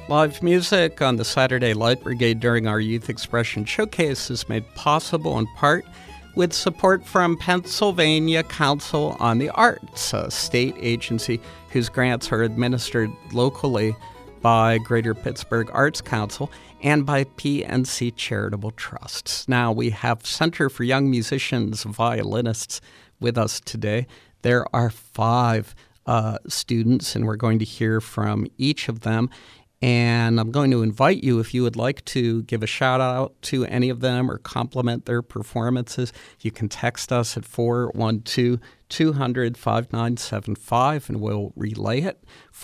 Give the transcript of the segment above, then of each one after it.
Live music on the Saturday Light Brigade during our Youth Expression Showcase is made possible in part with support from Pennsylvania Council on the Arts, a state agency whose grants are administered locally by Greater Pittsburgh Arts Council and by PNC Charitable Trusts. Now, we have Center for Young Musicians, violinists with us today. There are 5 students, and we're going to hear from each of them. And I'm going to invite you, if you would like to give a shout out to any of them or compliment their performances, you can text us at 412-200-5975 and we'll relay it,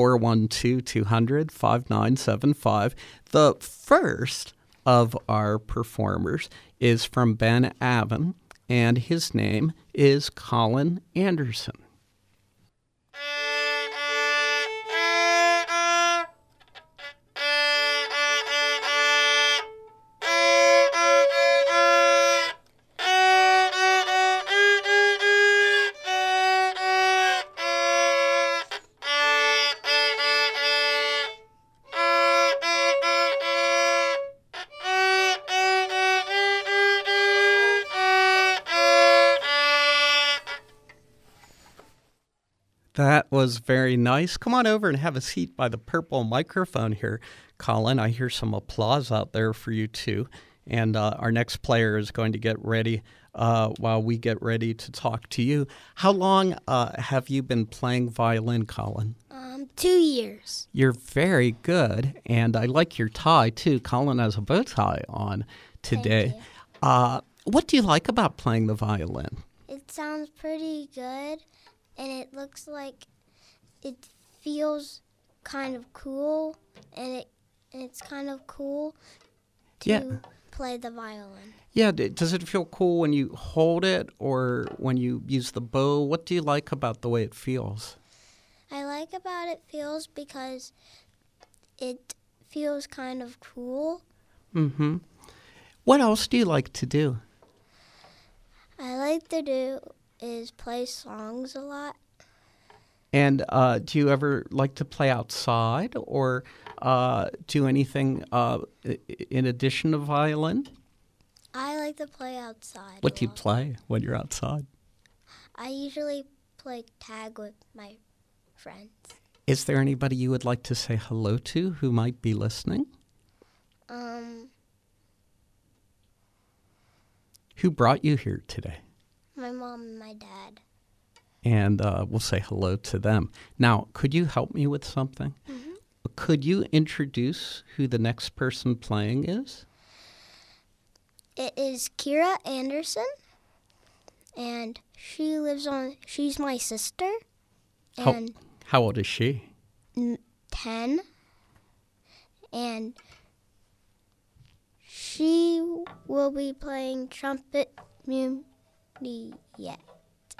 412-200-5975. The first of our performers is from Ben Avon, and his name is Colin Anderson. That was very nice. Come on over and have a seat by the purple microphone here, Colin. I hear some applause out there for you, too. And our next player is going to get ready while we get ready to talk to you. How long have you been playing violin, Colin? 2 years. You're very good. And I like your tie, too. Colin has a bow tie on today. Thank you. What do you like about playing the violin? It sounds pretty good. And it looks like it feels kind of cool, and it's kind of cool to play the violin. Yeah, does it feel cool when you hold it or when you use the bow? What do you like about the way it feels? I like about it feels because it feels kind of cool. Mm-hmm. What else do you like to do? I like to do is play songs a lot. And do you ever like to play outside or do anything in addition to violin? I like to play outside. What do you play when you're outside? I usually play tag with my friends. Is there anybody you would like to say hello to who might be listening? Who brought you here today? My mom and my dad. And we'll say hello to them. Now, could you help me with something? Mm-hmm. Could you introduce who the next person playing is? It is Kira Anderson, and she's my sister. And how old is she? 10. And she will be playing trumpet yet.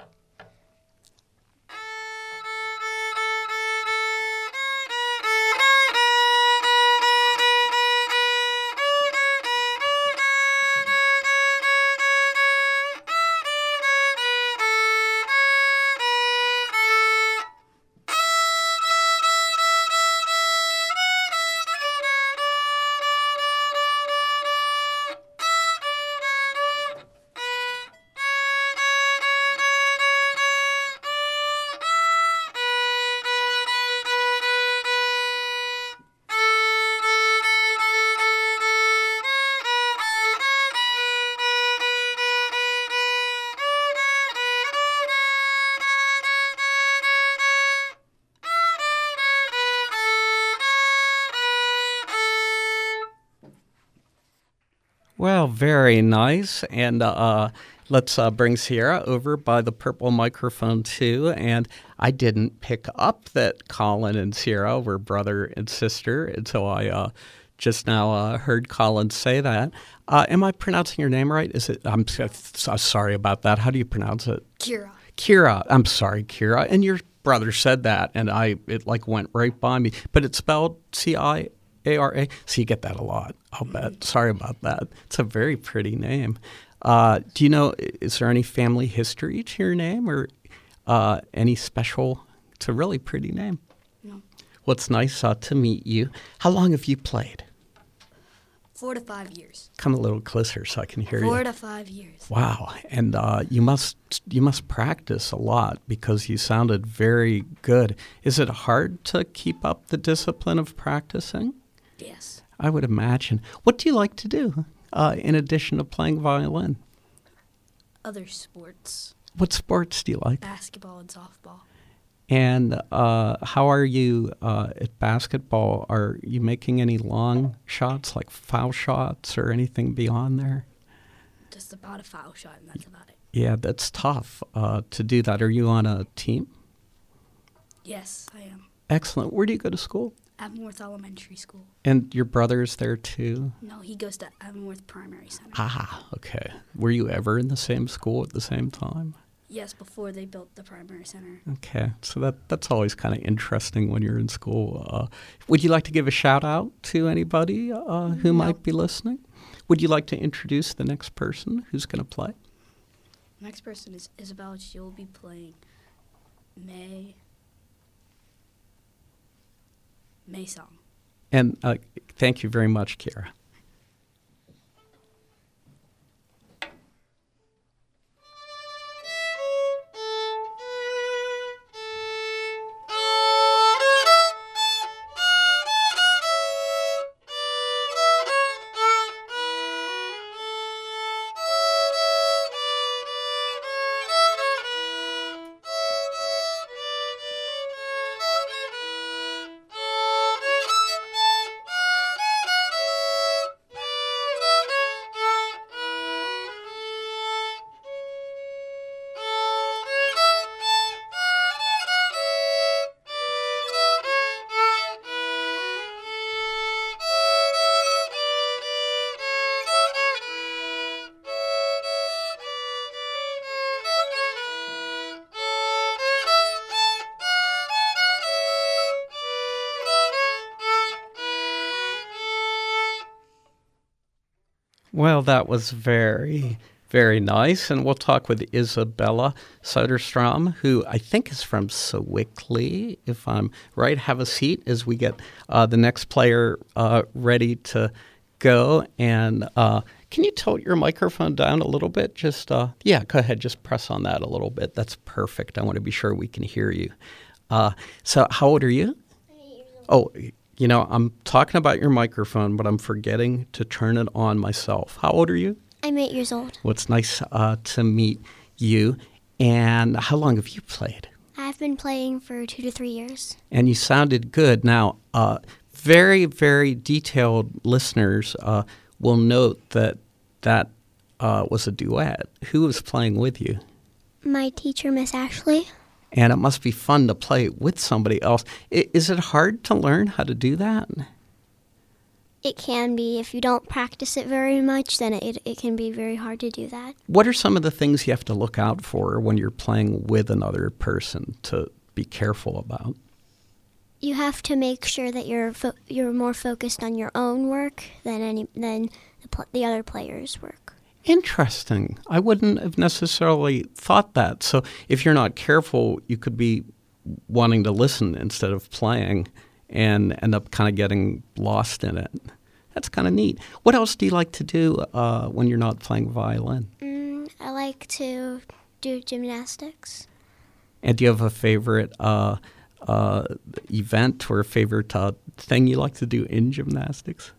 Well, very nice. And let's bring Sierra over by the purple microphone, too. And I didn't pick up that Colin and Sierra were brother and sister until I just now heard Colin say that. Am I pronouncing your name right? I'm sorry about that. How do you pronounce it? Kira. Kira. I'm sorry, Kira. And your brother said that, and it went right by me. But it's spelled C-I-A-R-A. So you get that a lot, I'll bet. Sorry about that. It's a very pretty name. Do you know, is there any family history to your name or any special? It's a really pretty name. No. Well, it's nice to meet you. How long have you played? 4 to 5 years. Come a little closer so I can hear you. 4 to 5 years. Wow, and you must practice a lot because you sounded very good. Is it hard to keep up the discipline of practicing? Yes. I would imagine. What do you like to do in addition to playing violin? Other sports. What sports do you like? Basketball and softball. And how are you at basketball? Are you making any long shots, like foul shots or anything beyond there? Just about a foul shot, and that's about it. Yeah, that's tough to do that. Are you on a team? Yes, I am. Excellent. Where do you go to school? Avonworth Elementary School. And your brother's there too? No, he goes to Avonworth Primary Center. Ah, okay. Were you ever in the same school at the same time? Yes, before they built the primary center. Okay, so that's always kind of interesting when you're in school. Would you like to give a shout out to anybody who might be listening? Would you like to introduce the next person who's going to play? The next person is Isabel. She'll be playing May song. And thank you very much, Kiera. Well, that was very, very nice. And we'll talk with Isabella Soderstrom, who I think is from Sewickley, if I'm right. Have a seat as we get the next player ready to go. And can you tilt your microphone down a little bit? Just, go ahead. Just press on that a little bit. That's perfect. I want to be sure we can hear you. So how old are you? 8 years old. Oh, you know, I'm talking about your microphone, but I'm forgetting to turn it on myself. How old are you? I'm 8 years old. Well, it's nice to meet you. And how long have you played? I've been playing for 2 to 3 years. And you sounded good. Now, very, very detailed listeners will note that was a duet. Who was playing with you? My teacher, Miss Ashley. And it must be fun to play with somebody else. Is it hard to learn how to do that? It can be. If you don't practice it very much, then it can be very hard to do that. What are some of the things you have to look out for when you're playing with another person to be careful about? You have to make sure that you're more focused on your own work than the other players' work. Interesting. I wouldn't have necessarily thought that. So if you're not careful, you could be wanting to listen instead of playing and end up kind of getting lost in it. That's kind of neat. What else do you like to do when you're not playing violin? I like to do gymnastics. And do you have a favorite event or a favorite thing you like to do in gymnastics?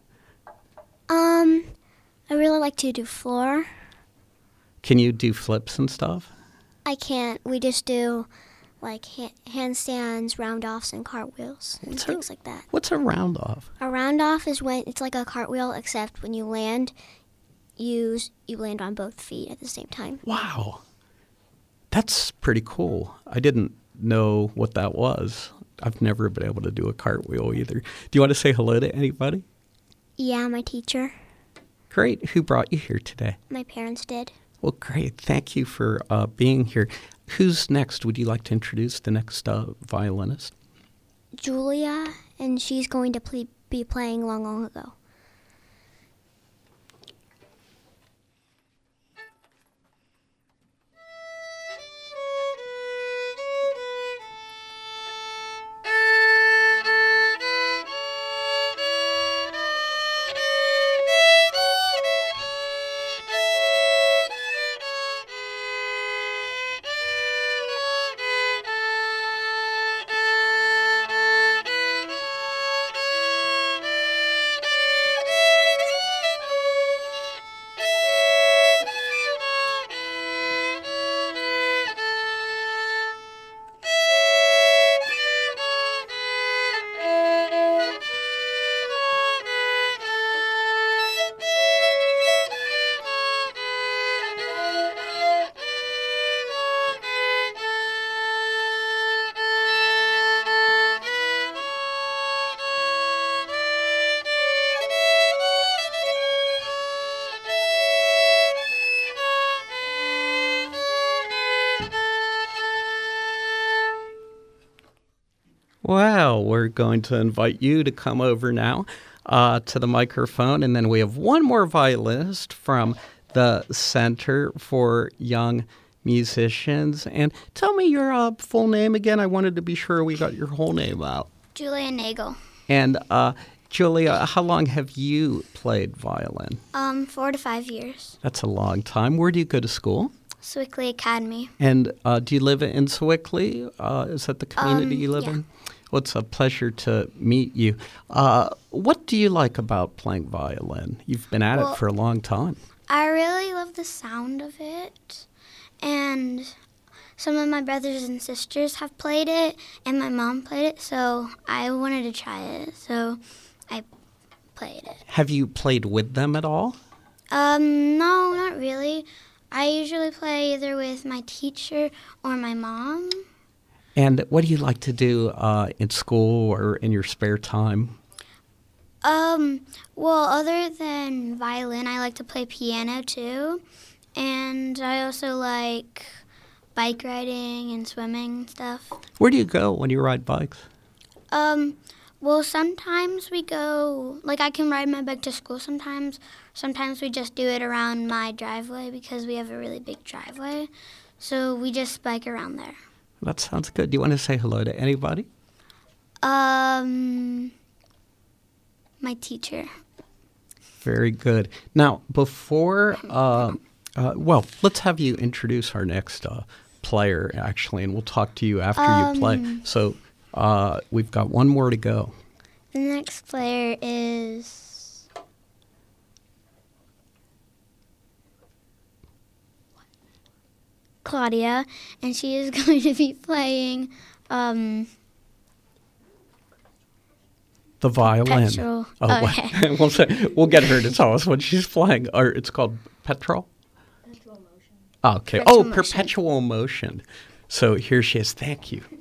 I really like to do floor. Can you do flips and stuff? I can't. We just do like handstands, round-offs, and cartwheels and things like that. What's a round-off? A round-off is when it's like a cartwheel, except when you land, you land on both feet at the same time. Wow. That's pretty cool. I didn't know what that was. I've never been able to do a cartwheel either. Do you want to say hello to anybody? Yeah, my teacher. Great. Who brought you here today? My parents did. Well, great. Thank you for being here. Who's next? Would you like to introduce the next violinist? Julia, and she's going to be playing Long, Long Ago. Well, we're going to invite you to come over now to the microphone, and then we have one more violinist from the Center for Young Musicians. And tell me your full name again. I wanted to be sure we got your whole name out. Julia Nagel. And Julia, how long have you played violin? 4 to 5 years. That's a long time. Where do you go to school? Sewickley Academy. And do you live in Sewickley? Is that the community you live in? Well, it's a pleasure to meet you. What do you like about playing violin? You've been at it for a long time. I really love the sound of it. And some of my brothers and sisters have played it, and my mom played it, so I wanted to try it. So I played it. Have you played with them at all? No, not really. I usually play either with my teacher or my mom. And what do you like to do in school or in your spare time? Well, other than violin, I like to play piano too. And I also like bike riding and swimming and stuff. Where do you go when you ride bikes? Well, sometimes we go, like I can ride my bike to school sometimes. Sometimes we just do it around my driveway because we have a really big driveway. So we just bike around there. That sounds good. Do you want to say hello to anybody? My teacher. Very good. Now, before, let's have you introduce our next player, actually, and we'll talk to you after you play. So we've got one more to go. The next player is Claudia, and she is going to be playing the violin. Petrol. Oh, okay. We'll get her to tell us what she's playing. Or it's called Petrol? Perpetual motion. Okay. Perpetual motion. Perpetual motion. So here she is. Thank you.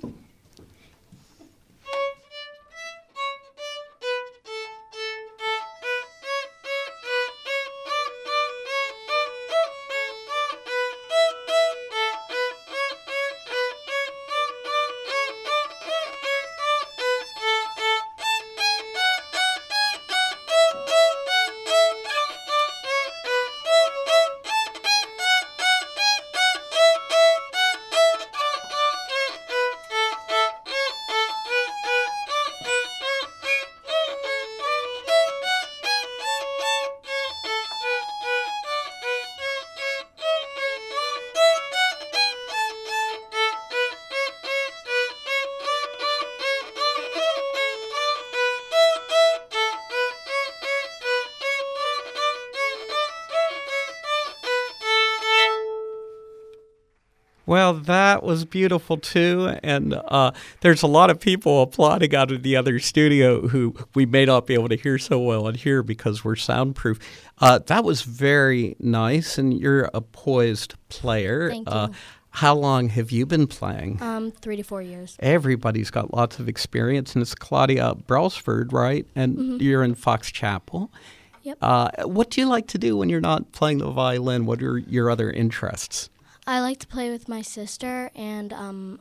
Well, that was beautiful, too. And there's a lot of people applauding out of the other studio who we may not be able to hear so well in here because we're soundproof. That was very nice, and you're a poised player. Thank you. How long have you been playing? 3 to 4 years. Everybody's got lots of experience, and it's Claudia Brailsford, right? And you're in Fox Chapel. Yep. What do you like to do when you're not playing the violin? What are your other interests? I like to play with my sister and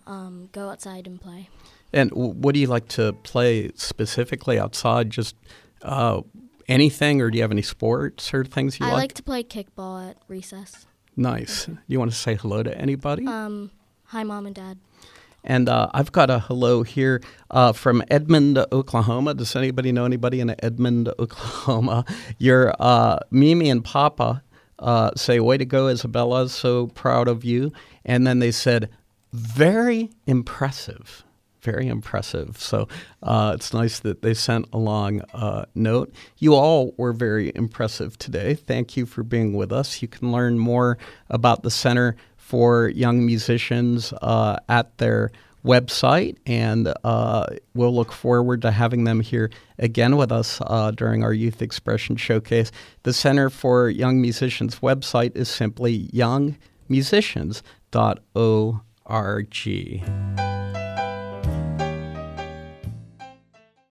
go outside and play. And what do you like to play specifically outside? Just anything, or do you have any sports or things you like? I like to play kickball at recess. Nice. Do you want to say hello to anybody? Hi, Mom and Dad. And I've got a hello here from Edmond, Oklahoma. Does anybody know anybody in Edmond, Oklahoma? Your Mimi and Papa say, way to go, Isabella, so proud of you. And then they said, very impressive. Very impressive. So it's nice that they sent along a note. You all were very impressive today. Thank you for being with us. You can learn more about the Center for Young Musicians at their website, and we'll look forward to having them here again with us during our Youth Expression Showcase. The Center for Young Musicians website is simply youngmusicians.org.